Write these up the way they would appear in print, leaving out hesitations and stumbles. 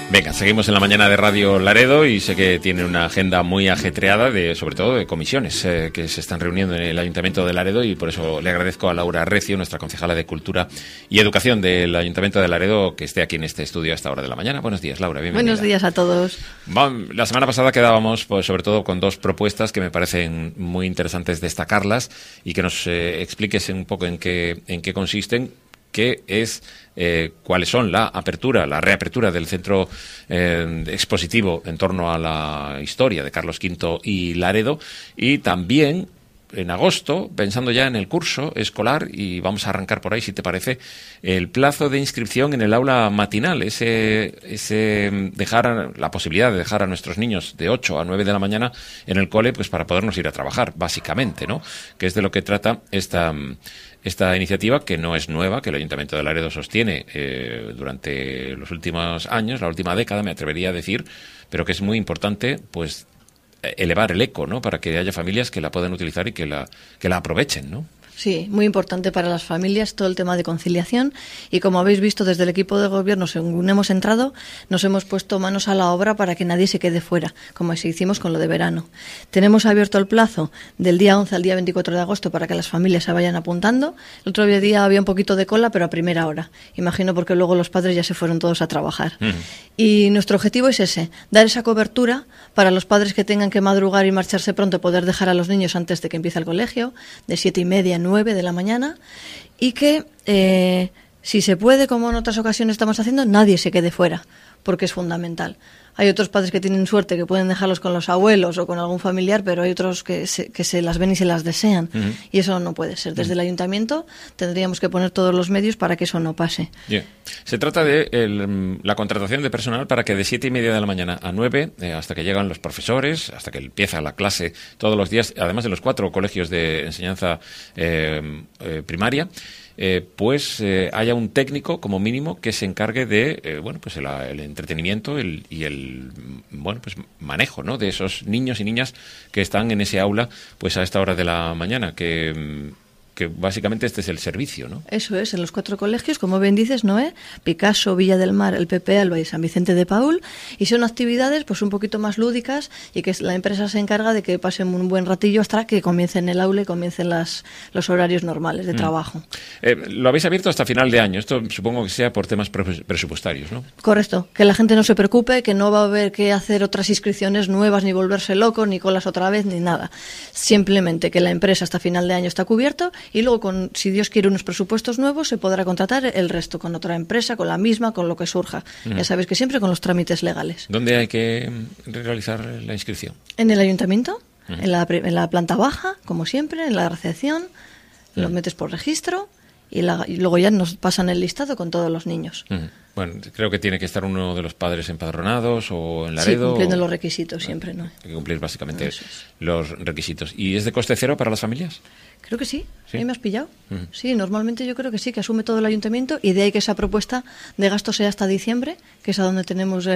Venga, seguimos en la mañana de Radio Laredo y sé que tiene una agenda muy ajetreada, sobre todo de comisiones que se están reuniendo en el Ayuntamiento de Laredo, y por eso le agradezco a Laura Recio, nuestra concejala de Cultura y Educación del Ayuntamiento de Laredo, que esté aquí en este estudio a esta hora de la mañana. Buenos días, Laura, bienvenida. Buenos días a todos. La semana pasada quedábamos sobre todo con dos propuestas que me parecen muy interesantes destacarlas y que nos expliques un poco en qué consisten. Que es cuáles son la reapertura del centro expositivo en torno a la historia de Carlos V y Laredo, y también en agosto, pensando ya en el curso escolar, y vamos a arrancar por ahí si te parece, el plazo de inscripción en el aula matinal, dejar la posibilidad de dejar a nuestros niños de 8 a 9 de la mañana en el cole, pues para podernos ir a trabajar, básicamente, ¿no? Que es de lo que trata esta iniciativa, que no es nueva, que el Ayuntamiento de Laredo sostiene durante los últimos años, la última década, me atrevería a decir, pero que es muy importante, pues, elevar el eco, ¿no? Para que haya familias que la puedan utilizar y que la aprovechen, ¿no? Sí, muy importante para las familias todo el tema de conciliación, y como habéis visto desde el equipo de gobierno, según hemos entrado, nos hemos puesto manos a la obra para que nadie se quede fuera, como así hicimos con lo de verano. Tenemos abierto el plazo del día 11 al día 24 de agosto para que las familias se vayan apuntando. El otro día había un poquito de cola, pero a primera hora. Imagino porque luego los padres ya se fueron todos a trabajar. Y nuestro objetivo es ese, dar esa cobertura para los padres que tengan que madrugar y marcharse pronto, poder dejar a los niños antes de que empiece el colegio, de 7:30 a 9 de la mañana, y que si se puede, como en otras ocasiones estamos haciendo, nadie se quede fuera, porque es fundamental. Hay otros padres que tienen suerte, que pueden dejarlos con los abuelos o con algún familiar, pero hay otros que se las ven y se las desean. Y eso no puede ser. Desde el ayuntamiento tendríamos que poner todos los medios para que eso no pase. Bien. Se trata de la contratación de personal para que de 7:30 de la mañana a 9, hasta que llegan los profesores, hasta que empieza la clase todos los días, además de los 4 colegios de enseñanza primaria, haya un técnico como mínimo que se encargue de el entretenimiento y el manejo, ¿no?, de esos niños y niñas que están en ese aula pues a esta hora de la mañana, que básicamente este es el servicio, ¿no? Eso es, en los 4 colegios, como bien dices, Noé, Picasso, Villa del Mar, el PP Alba y San Vicente de Paúl, y son actividades pues un poquito más lúdicas, y que la empresa se encarga de que pasen un buen ratillo hasta que comiencen el aula y comiencen los horarios normales de trabajo. Lo habéis abierto hasta final de año, esto supongo que sea por temas presupuestarios, ¿no? Correcto, que la gente no se preocupe, que no va a haber que hacer otras inscripciones nuevas, ni volverse loco, ni colas otra vez, ni nada. Simplemente que la empresa hasta final de año está cubierto, y luego, si Dios quiere unos presupuestos nuevos, se podrá contratar el resto con otra empresa, con la misma, con lo que surja. Ya sabéis que siempre con los trámites legales. ¿Dónde hay que realizar la inscripción? En el ayuntamiento, en la planta baja, como siempre, en la recepción, lo metes por registro y luego ya nos pasan el listado con todos los niños. Bueno, creo que tiene que estar uno de los padres empadronados o en Laredo. Sí, cumpliendo los requisitos siempre, ¿no? Hay que cumplir básicamente los requisitos. ¿Y es de coste cero para las familias? Creo que sí. ¿Sí? ¿Ahí me has pillado? Sí, normalmente yo creo que sí, que asume todo el ayuntamiento, y de ahí que esa propuesta de gasto sea hasta diciembre, que es a donde tenemos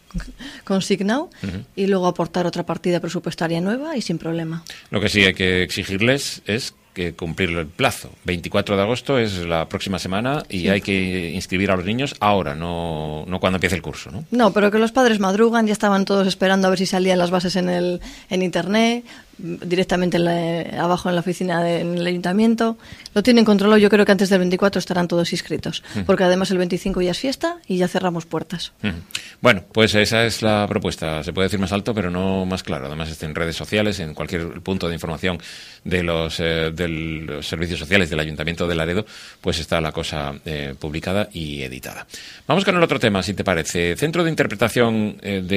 consignado, y luego aportar otra partida presupuestaria nueva y sin problema. Lo que sí hay que exigirles es que cumplir el plazo. 24 de agosto es la próxima semana y hay que inscribir a los niños ahora, no cuando empiece el curso, ¿no? No, pero que los padres madrugan, ya estaban todos esperando a ver si salían las bases en internet, directamente abajo en la oficina en el ayuntamiento. Lo tienen controlado, yo creo que antes del 24 estarán todos inscritos, porque además el 25 ya es fiesta y ya cerramos puertas. Bueno, pues esa es la propuesta. Se puede decir más alto, pero no más claro. Además está en redes sociales, en cualquier punto de información de los servicios sociales del Ayuntamiento de Laredo, pues está la cosa publicada y editada. Vamos con el otro tema, si te parece. Centro de interpretación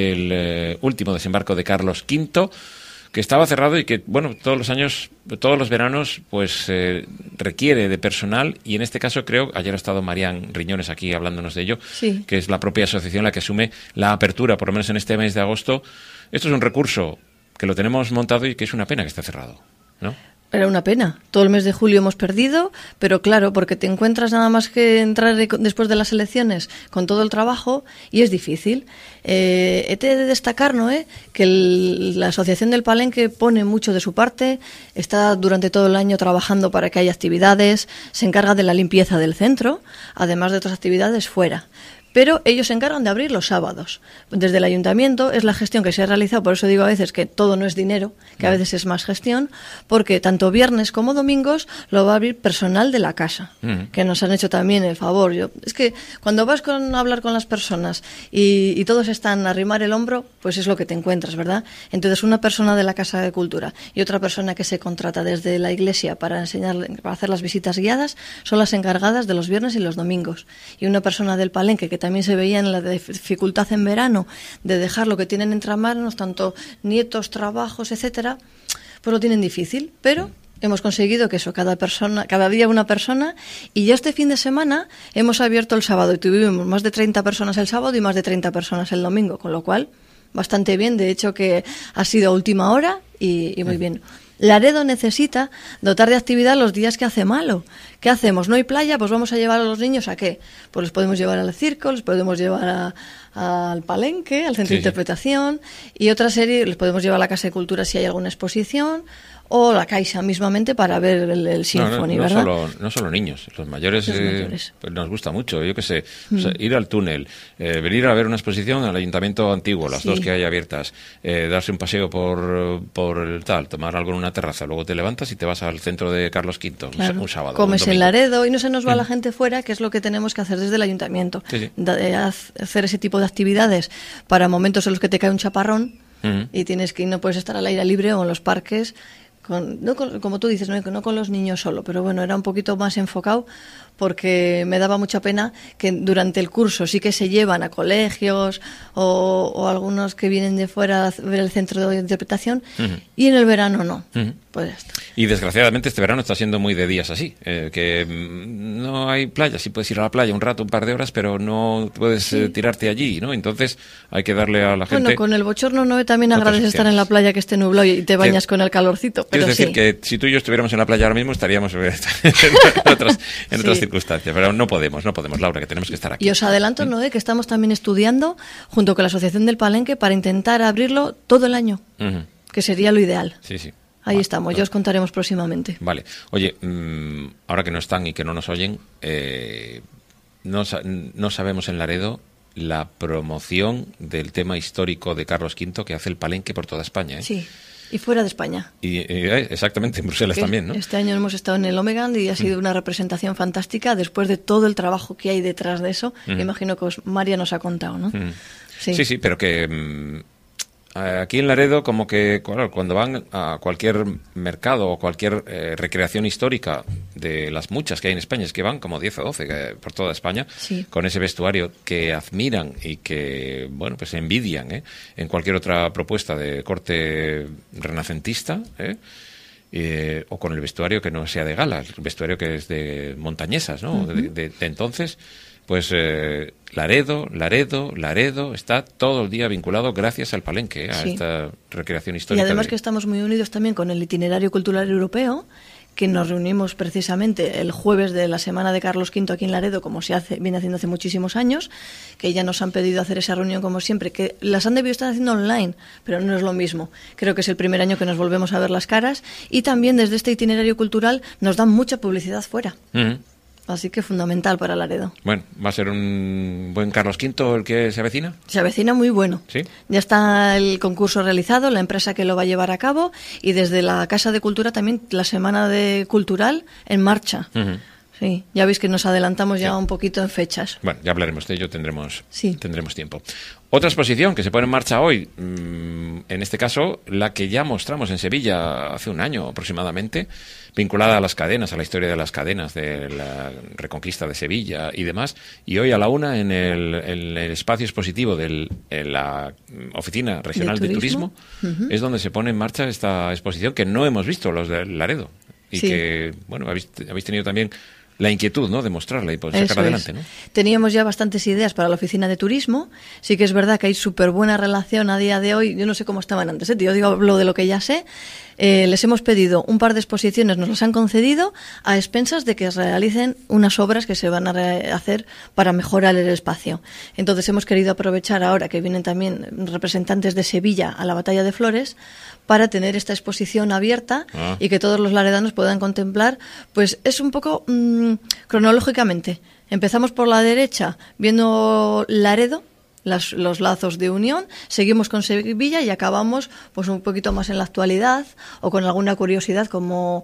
del último desembarco de Carlos V, que estaba cerrado y que, bueno, todos los años, todos los veranos, pues requiere de personal, y en este caso creo, ayer ha estado Marián Riñones aquí hablándonos de ello, que es la propia asociación la que asume la apertura, por lo menos en este mes de agosto. Esto es un recurso que lo tenemos montado y que es una pena que esté cerrado, ¿no? Era una pena. Todo el mes de julio hemos perdido, pero claro, porque te encuentras nada más que entrar después de las elecciones con todo el trabajo y es difícil. He de destacar, ¿no?, que la Asociación del Palenque pone mucho de su parte, está durante todo el año trabajando para que haya actividades, se encarga de la limpieza del centro, además de otras actividades fuera. pero ellos se encargan de abrir los sábados. Desde el ayuntamiento es la gestión que se ha realizado, por eso digo a veces que todo no es dinero, que a veces es más gestión, porque tanto viernes como domingos lo va a abrir personal de la casa, que nos han hecho también el favor. Es que cuando vas a hablar con las personas y todos están a arrimar el hombro, pues es lo que te encuentras, ¿verdad? Entonces una persona de la Casa de Cultura y otra persona que se contrata desde la iglesia para para hacer las visitas guiadas son las encargadas de los viernes y los domingos. Y una persona del Palenque que también se veía en la dificultad en verano de dejar lo que tienen entre manos, tanto nietos, trabajos, etcétera, pues lo tienen difícil, pero hemos conseguido que eso, cada día una persona, y ya este fin de semana hemos abierto el sábado y tuvimos más de 30 personas el sábado y más de 30 personas el domingo, con lo cual bastante bien, de hecho que ha sido a última hora y muy bien. Laredo necesita dotar de actividad los días que hace malo. ¿Qué hacemos? ¿No hay playa? Pues vamos a llevar a los niños ¿a qué? Pues los podemos llevar al circo, los podemos llevar al Palenque, al centro de interpretación, y otra serie, les podemos llevar a la Casa de Cultura si hay alguna exposición, o la Caixa mismamente para ver el Sinfoni, ¿verdad? No solo niños, los mayores, pues nos gusta mucho, yo qué sé, o sea, ir al túnel, venir a ver una exposición al Ayuntamiento Antiguo, las dos que hay abiertas, darse un paseo por el tal, tomar algo en una terraza, luego te levantas y te vas al centro de Carlos V un sábado. Comes en Laredo y no se nos va la gente fuera, que es lo que tenemos que hacer desde el Ayuntamiento. Hacer ese tipo de actividades para momentos en los que te cae un chaparrón y tienes que no puedes estar al aire libre o en los parques. Como tú dices, no con los niños solo, pero bueno, era un poquito más enfocado porque me daba mucha pena que durante el curso sí que se llevan a colegios o algunos que vienen de fuera a ver el centro de interpretación y en el verano no. Pues ya está. Y desgraciadamente este verano está siendo muy de días así, que no hay playa, sí puedes ir a la playa un rato, un par de horas, pero no puedes tirarte allí, ¿no? Entonces hay que darle a la gente... Bueno, con el bochorno no también agradeces estar en la playa que esté nublado y te bañas con el calorcito, pero es decir, que si tú y yo estuviéramos en la playa ahora mismo estaríamos en otras circunstancias, pero no podemos, Laura, que tenemos que estar aquí. Y os adelanto, Noé, que estamos también estudiando junto con la Asociación del Palenque para intentar abrirlo todo el año, que sería lo ideal. Sí. Ahí estamos, ya os contaremos próximamente. Vale. Oye, ahora que no están y que no nos oyen, no sabemos en Laredo la promoción del tema histórico de Carlos V que hace el Palenque por toda España, ¿eh? Sí. Y fuera de España. Exactamente, en Bruselas también, ¿no? Este año hemos estado en el Omegan y ha sido una representación fantástica después de todo el trabajo que hay detrás de eso. Me imagino que María nos ha contado, ¿no? Sí, pero que aquí en Laredo, como que cuando van a cualquier mercado o cualquier recreación histórica de las muchas que hay en España, es que van como 10 o 12 por toda España, con ese vestuario que admiran y que, bueno, pues envidian en cualquier otra propuesta de corte renacentista, o con el vestuario que no sea de gala, el vestuario que es de montañesas, ¿no? De entonces... Pues Laredo está todo el día vinculado gracias al Palenque, a esta recreación histórica. Y además que estamos muy unidos también con el itinerario cultural europeo, que nos reunimos precisamente el jueves de la semana de Carlos V aquí en Laredo, como viene haciendo hace muchísimos años, que ya nos han pedido hacer esa reunión como siempre, que las han debido estar haciendo online, pero no es lo mismo. Creo que es el primer año que nos volvemos a ver las caras y también desde este itinerario cultural nos dan mucha publicidad fuera. Así que fundamental para Laredo. Bueno, ¿va a ser un buen Carlos V el que se avecina? Se avecina muy bueno. ¿Sí? Ya está el concurso realizado, la empresa que lo va a llevar a cabo y desde la Casa de Cultura también la Semana de Cultural en marcha. Sí, ya veis que nos adelantamos ya un poquito en fechas. Bueno, ya hablaremos de ello, tendremos tiempo. Otra exposición que se pone en marcha hoy, en este caso la que ya mostramos en Sevilla hace un año aproximadamente, vinculada a las cadenas, a la historia de las cadenas, de la reconquista de Sevilla y demás, y hoy a la 1 en el espacio expositivo en la Oficina Regional de Turismo es donde se pone en marcha esta exposición que no hemos visto los de Laredo y que, bueno, habéis tenido también la inquietud, ¿no?, de mostrarla y poder sacar adelante, ¿no? Teníamos ya bastantes ideas para la oficina de turismo. Sí que es verdad que hay súper buena relación a día de hoy. Yo no sé cómo estaban antes, yo hablo de lo que ya sé. Les hemos pedido un par de exposiciones, nos las han concedido a expensas de que realicen unas obras que se van a hacer para mejorar el espacio. Entonces hemos querido aprovechar ahora que vienen también representantes de Sevilla a la Batalla de Flores para tener esta exposición abierta y que todos los laredanos puedan contemplar. Pues es un poco cronológicamente Empezamos por la derecha, viendo Laredo, los lazos de unión, seguimos con Sevilla y acabamos pues un poquito más en la actualidad o con alguna curiosidad como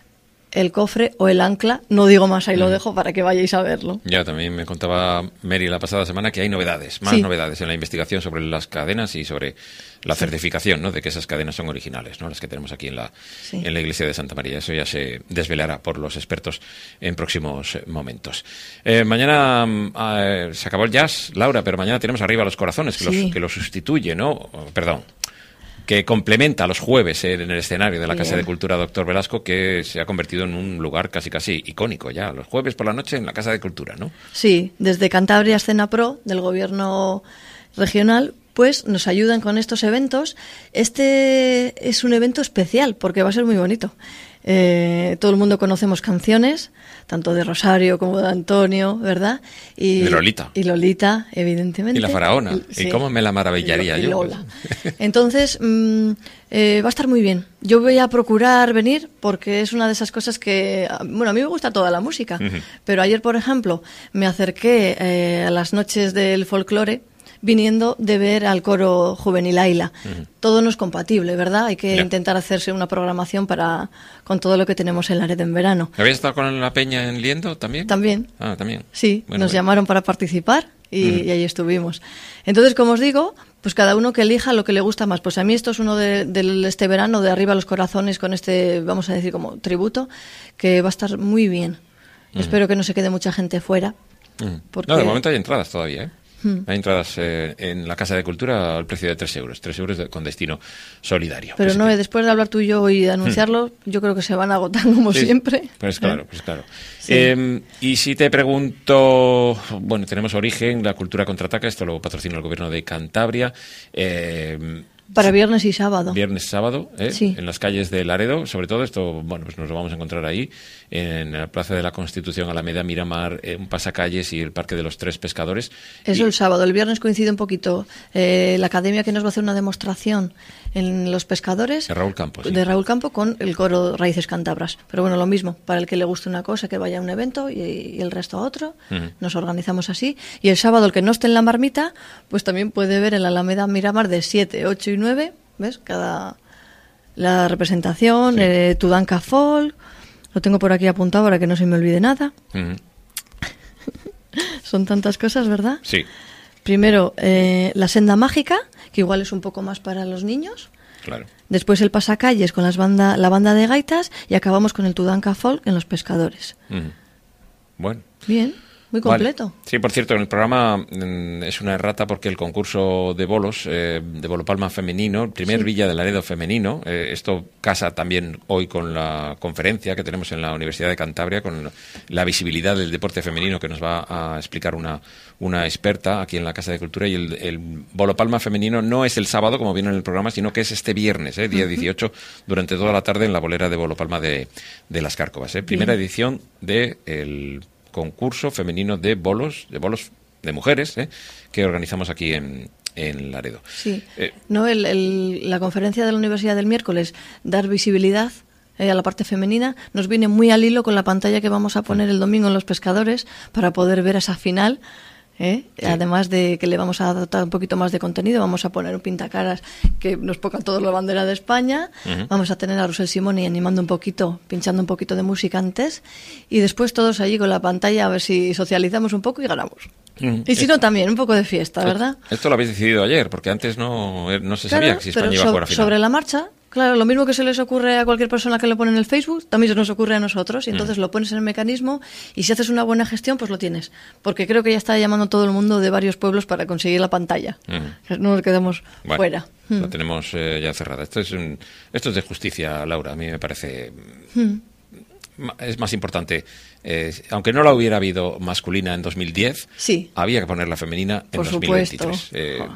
el cofre o el ancla. No digo más, ahí lo dejo para que vayáis a verlo. Ya, también me contaba Mary la pasada semana que hay novedades, más novedades en la investigación sobre las cadenas y sobre la certificación, ¿no?, de que esas cadenas son originales, ¿no?, las que tenemos aquí en la iglesia de Santa María. Eso ya se desvelará por los expertos en próximos momentos. Mañana se acabó el jazz, Laura, pero mañana tenemos Arriba los Corazones, que lo sustituye, ¿no? Perdón, que complementa los jueves en el escenario de la Casa de Cultura Doctor Velasco, que se ha convertido en un lugar casi icónico ya, los jueves por la noche en la Casa de Cultura, ¿no? Sí, desde Cantabria Escena Pro, del Gobierno regional, pues nos ayudan con estos eventos. Este es un evento especial porque va a ser muy bonito. Todo el mundo conocemos canciones, tanto de Rosario como de Antonio, ¿verdad? Y Lolita. Y Lolita, evidentemente. Y la faraona. Sí. ¿Y cómo me la maravillaría y yo? Lola. Entonces, va a estar muy bien. Yo voy a procurar venir porque es una de esas cosas que... Bueno, a mí me gusta toda la música, pero ayer, por ejemplo, me acerqué a las noches del folclore viniendo de ver al coro juvenil Aila. Todo no es compatible, ¿verdad? Hay que intentar hacerse una programación con todo lo que tenemos en Laredo en verano. ¿Habías estado con la peña en Liendo también? También. Ah, también. Sí, nos llamaron para participar y ahí estuvimos. Entonces, como os digo, pues cada uno que elija lo que le gusta más. Pues a mí esto es uno de este verano de Arriba los Corazones con este, vamos a decir, como tributo, que va a estar muy bien. Espero que no se quede mucha gente fuera. Porque... No, de momento hay entradas todavía, ¿eh? Hay entradas en la Casa de Cultura al precio de 3 euros. 3 euros con destino solidario. Pero no, después de hablar tú y yo y de anunciarlo, yo creo que se van a agotar como siempre. Pues claro. Sí. Y si te pregunto, bueno, tenemos Origen, la cultura contraataca, esto lo patrocina el Gobierno de Cantabria. Para viernes y sábado. Viernes y sábado, en las calles de Laredo, sobre todo esto, bueno, pues nos lo vamos a encontrar ahí, en la Plaza de la Constitución, Alameda, Miramar, un pasacalles y el Parque de los Tres Pescadores. Eso el sábado. El viernes coincide un poquito la academia que nos va a hacer una demostración en los pescadores. De Raúl Campos. De Raúl Campo con el coro Raíces Cántabras. Pero bueno, lo mismo, para el que le guste una cosa, que vaya a un evento y el resto a otro. Nos organizamos así. Y el sábado, el que no esté en la marmita, pues también puede ver en la Alameda Miramar de 7, 8 y 9, ¿ves? La representación, Tudanca Folk, lo tengo por aquí apuntado para que no se me olvide nada. Son tantas cosas, ¿verdad? Sí. Primero, la senda mágica, que igual es un poco más para los niños. Claro. Después el pasacalles con la banda de gaitas y acabamos con el Tudanca Folk en los pescadores. Bueno. Bien. Muy completo. Vale. Sí, por cierto, en el programa es una errata porque el concurso de bolos, de Bolopalma femenino, el primer Villa de Laredo femenino, esto casa también hoy con la conferencia que tenemos en la Universidad de Cantabria, con la visibilidad del deporte femenino que nos va a explicar una experta aquí en la Casa de Cultura, y el Bolopalma femenino no es el sábado, como viene en el programa, sino que es este viernes, día 18, durante toda la tarde en la bolera de Bolopalma de Las Cárcovas. Primera edición del concurso femenino de bolos de mujeres, que organizamos aquí en Laredo. Sí. No, la conferencia de la Universidad del miércoles, dar visibilidad a la parte femenina, nos viene muy al hilo con la pantalla que vamos a poner el domingo en Los Pescadores para poder ver esa final. Sí. Además de que le vamos a dotar un poquito más de contenido, vamos a poner un pintacaras que nos ponga toda la bandera de España, vamos a tener a Rosel Simoni animando un poquito, pinchando un poquito de música antes, y después todos allí con la pantalla a ver si socializamos un poco y ganamos. Y si no, también un poco de fiesta, ¿verdad? Esto lo habéis decidido ayer, porque antes no se sabía que si España iba a jugar a final. Sobre la marcha, claro, lo mismo que se les ocurre a cualquier persona que lo pone en el Facebook, también se nos ocurre a nosotros, y entonces lo pones en el mecanismo, y si haces una buena gestión, pues lo tienes. Porque creo que ya está llamando todo el mundo de varios pueblos para conseguir la pantalla. No nos quedemos fuera. La tenemos ya cerrada. Esto es de justicia, Laura. A mí me parece... Es más importante, aunque no la hubiera habido masculina en 2010, había que ponerla femenina en 2023.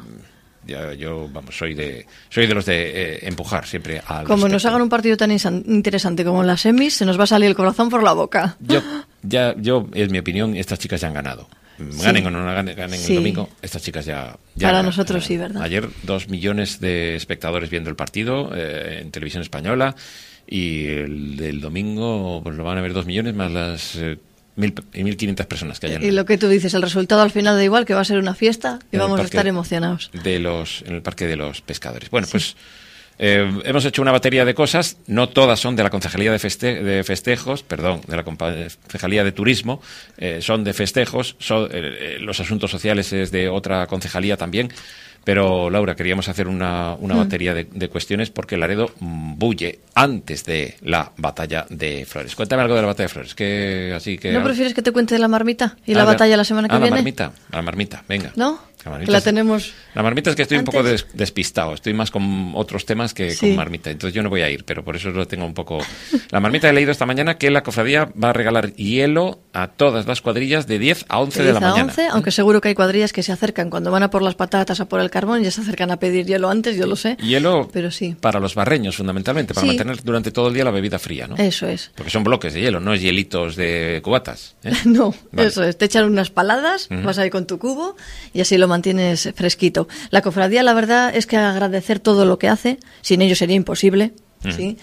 Yo soy de los de empujar siempre al Como respecto. Nos hagan un partido tan interesante como las semis, se nos va a salir el corazón por la boca. Yo es mi opinión, estas chicas ya han ganado. Ganen o no ganen el domingo, estas chicas ya para nosotros sí, ¿verdad? Ayer 2 millones de espectadores viendo el partido en televisión española, y el del domingo pues lo van a ver 2 millones más las 1.500 personas que hayan. Y lo que tú dices, el resultado al final da igual, que va a ser una fiesta y vamos a estar emocionados. En el Parque de los Pescadores. Bueno, pues hemos hecho una batería de cosas, no todas son de la Concejalía de Festejos, perdón, de la Concejalía de Turismo, son de festejos, los asuntos sociales es de otra concejalía también. Pero, Laura, queríamos hacer una batería de cuestiones porque Laredo bulle antes de la batalla de Flores. Cuéntame algo de la batalla de Flores. ¿No prefieres que te cuente de la marmita y la batalla la semana que viene? La marmita, venga. ¿No? La tenemos. La marmita es que estoy un poco despistado. Estoy más con otros temas que con marmita. Entonces yo no voy a ir, pero por eso lo tengo un poco. La marmita, he leído esta mañana que la cofradía va a regalar hielo a todas las cuadrillas de 10 a 11 de la mañana. 11, aunque seguro que hay cuadrillas que se acercan cuando van a por las patatas, a por el carbón, ya se acercan a pedir hielo antes, yo lo sé. Hielo, pero sí. Para los barreños, fundamentalmente, para mantener durante todo el día la bebida fría, ¿no? Eso es. Porque son bloques de hielo, no es hielitos de cubatas. No, vale. Eso es. Te echan unas paladas, vas ahí con tu cubo y así lo mantienes fresquito. La cofradía, la verdad, es que agradecer todo lo que hace, sin ello sería imposible, ¿sí?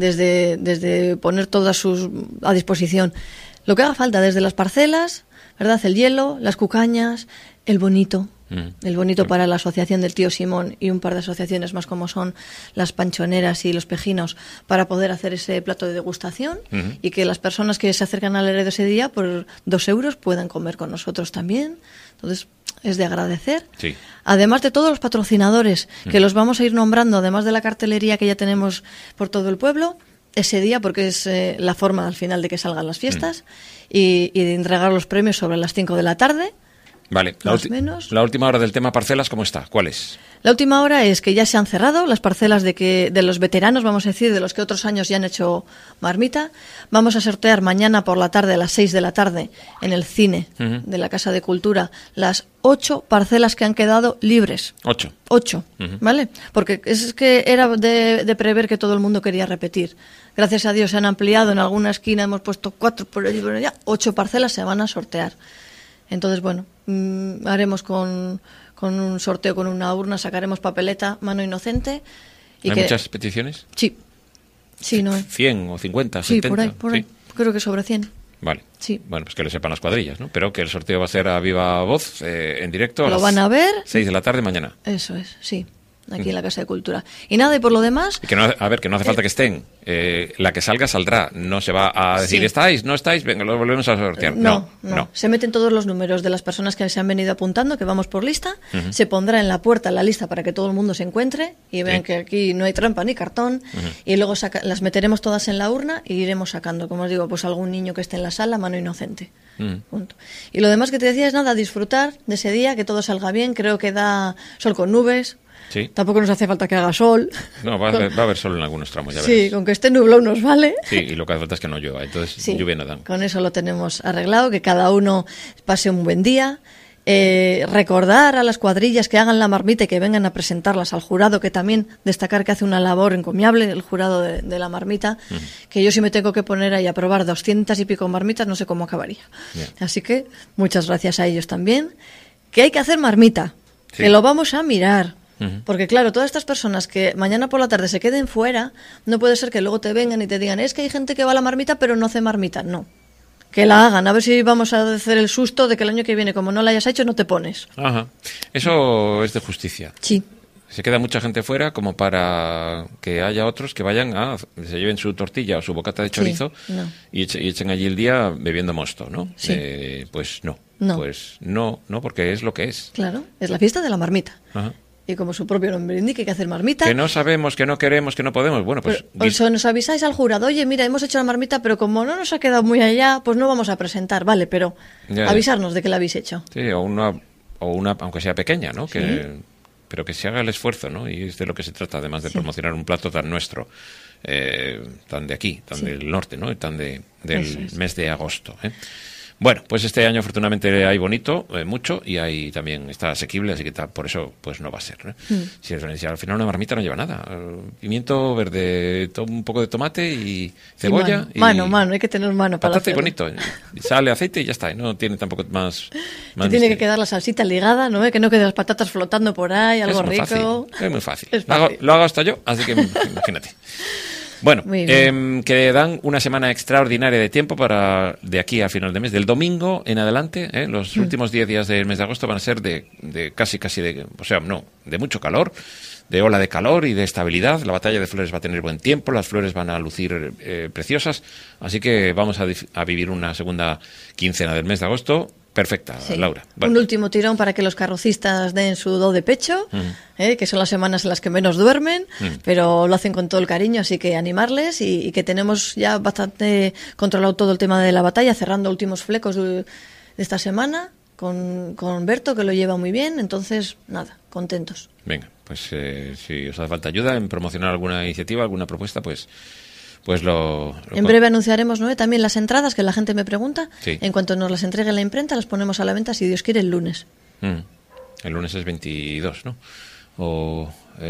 Desde poner todas a disposición lo que haga falta, desde las parcelas, ¿verdad? El hielo, las cucañas, el bonito. El bonito para la asociación del tío Simón y un par de asociaciones más como son las panchoneras y los pejinos para poder hacer ese plato de degustación y que las personas que se acercan al Laredo ese día por 2 euros puedan comer con nosotros también. Entonces es de agradecer. Sí. Además de todos los patrocinadores que los vamos a ir nombrando, además de la cartelería que ya tenemos por todo el pueblo, ese día, porque es la forma al final de que salgan las fiestas y de entregar los premios sobre las 5 de la tarde. Vale, la última hora del tema parcelas, ¿cómo está? ¿Cuál es? La última hora es que ya se han cerrado las parcelas de los veteranos, vamos a decir, de los que otros años ya han hecho marmita. Vamos a sortear mañana por la tarde, a las 6 de la tarde, en el cine de la Casa de Cultura, las 8 parcelas que han quedado libres. 8. ¿Vale? Porque es que era de prever que todo el mundo quería repetir. Gracias a Dios se han ampliado, en alguna esquina hemos puesto 4 por allí, por allá, 8 parcelas se van a sortear. Entonces, bueno, haremos con un sorteo, con una urna, sacaremos papeleta, mano inocente. ¿Hay muchas peticiones? Sí. Sí, no. 100 o 50, sí, 70. Por ahí. Creo que sobre 100. Vale. Sí. Bueno, pues que lo sepan las cuadrillas, ¿no? Pero que el sorteo va a ser a viva voz, en directo. Lo van a ver. 6 de la tarde mañana. Eso es, sí. Aquí en la Casa de Cultura. Y nada, y por lo demás... Y que no hace falta que estén. La que salga, saldrá. No se va a decir, ¿estáis? ¿No estáis? Venga, lo volvemos a sortear. No. Se meten todos los números de las personas que se han venido apuntando, que vamos por lista. Se pondrá en la puerta la lista para que todo el mundo se encuentre y vean que aquí no hay trampa ni cartón. Y luego las meteremos todas en la urna y iremos sacando, como os digo, pues algún niño que esté en la sala, mano inocente. Punto. Y lo demás que te decía es nada, disfrutar de ese día, que todo salga bien. Creo que da sol con nubes. Sí. Tampoco nos hace falta que haga sol. No, va a haber sol en algunos tramos, ya verás. Sí, con que esté nublado nos vale. Sí, y lo que hace falta es que no llueva, entonces lluvia no dan. Con eso lo tenemos arreglado, que cada uno pase un buen día. Recordar a las cuadrillas que hagan la marmita y que vengan a presentarlas al jurado, que también destacar que hace una labor encomiable el jurado de la marmita, que yo si me tengo que poner ahí a probar 200 y pico marmitas, no sé cómo acabaría. Bien. Así que muchas gracias a ellos también. Que hay que hacer marmita, que lo vamos a mirar. Porque claro, todas estas personas que mañana por la tarde se queden fuera, no puede ser que luego te vengan y te digan, es que hay gente que va a la marmita pero no hace marmita. No, que la hagan, a ver si vamos a hacer el susto de que el año que viene, como no la hayas hecho, no te pones. Ajá. Eso es de justicia. Sí. Se queda mucha gente fuera como para que haya otros que vayan se lleven su tortilla o su bocata de chorizo y echen allí el día bebiendo mosto, ¿no? Sí. Pues no, porque es lo que es. Claro, es la fiesta de la marmita. Ajá. Y como su propio nombre indica, hay que hacer marmita. Que no sabemos, que no queremos, que no podemos. Bueno, pues... Pero nos avisáis al jurado, oye, mira, hemos hecho la marmita, pero como no nos ha quedado muy allá, pues no vamos a presentar, vale, pero avisarnos de que la habéis hecho. Sí, o una aunque sea pequeña, ¿no? Pero que se haga el esfuerzo, ¿no? Y es de lo que se trata, además de promocionar un plato tan nuestro, tan de aquí, tan del norte, ¿no? Tan del mes de agosto, ¿eh? Bueno, pues este año afortunadamente hay bonito, mucho, y ahí también está asequible, así que por eso pues no va a ser, ¿no? Si al final una marmita no lleva nada, pimiento verde, un poco de tomate y cebolla. Mano, hay que tener mano para hacerlo. Bonito, sale aceite y ya está, y no tiene tampoco más tiene que quedar la salsita ligada, ¿no? Que no quede las patatas flotando por ahí, algo rico. Es muy fácil. Lo hago hasta yo, así que imagínate. Bueno, que dan una semana extraordinaria de tiempo para de aquí a final de mes. Del domingo en adelante, los últimos 10 días del mes de agosto van a ser de casi de mucho calor, de ola de calor y de estabilidad. La batalla de flores va a tener buen tiempo, las flores van a lucir preciosas, así que vamos a vivir una segunda quincena del mes de agosto perfecta, sí. Laura. Vale. Un último tirón para que los carrocistas den su do de pecho, que son las semanas en las que menos duermen, pero lo hacen con todo el cariño, así que animarles y que tenemos ya bastante controlado todo el tema de la batalla, cerrando últimos flecos de esta semana con Berto, que lo lleva muy bien, entonces, nada, contentos. Venga, pues si os hace falta ayuda en promocionar alguna iniciativa, alguna propuesta, pues lo en breve anunciaremos, ¿no? También las entradas, que la gente me pregunta. Sí. En cuanto nos las entregue la imprenta, las ponemos a la venta, si Dios quiere, el lunes. El lunes es 22, ¿no? O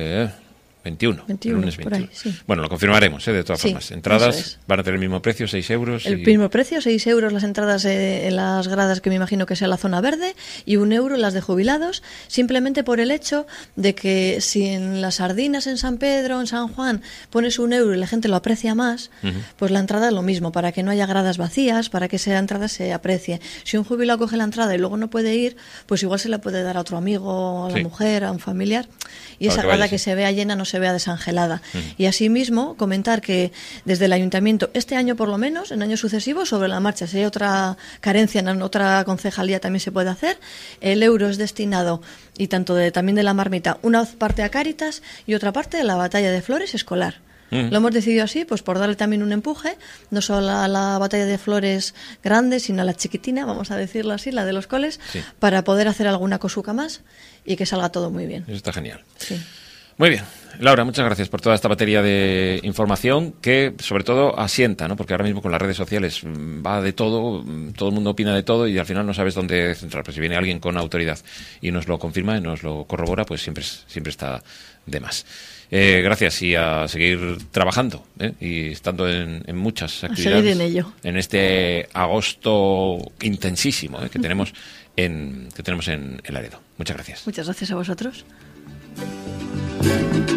21. El lunes 21. Por ahí, sí. Bueno, lo confirmaremos, de todas formas. Entradas van a tener el mismo precio, 6 euros. El mismo precio, 6 euros las entradas en las gradas, que me imagino que sea la zona verde, y 1 euro las de jubilados, simplemente por el hecho de que si en las sardinas en San Pedro, en San Juan, pones 1 euro y la gente lo aprecia más, pues la entrada es lo mismo, para que no haya gradas vacías, para que esa entrada se aprecie. Si un jubilado coge la entrada y luego no puede ir, pues igual se la puede dar a otro amigo, a la mujer, a un familiar, y esa grada que se vea llena no se vea desangelada. Y asimismo, comentar que desde el Ayuntamiento, este año por lo menos, en años sucesivos, sobre la marcha, si hay otra carencia en otra concejalía también se puede hacer, el euro es destinado, y también de la marmita, una parte a Cáritas y otra parte de la batalla de flores escolar. Lo hemos decidido así, pues por darle también un empuje, no solo a la batalla de flores grande, sino a la chiquitina, vamos a decirlo así, la de los coles, para poder hacer alguna cosuca más y que salga todo muy bien. Eso está genial. Sí. Muy bien. Laura, muchas gracias por toda esta batería de información que, sobre todo, asienta, ¿no? Porque ahora mismo con las redes sociales va de todo el mundo opina de todo y al final no sabes dónde centrar. Pues si viene alguien con autoridad y nos lo confirma y nos lo corrobora, pues siempre está de más. Gracias y a seguir trabajando y estando en muchas actividades. A seguir en ello. En este agosto intensísimo que tenemos en Laredo. Muchas gracias. Muchas gracias a vosotros.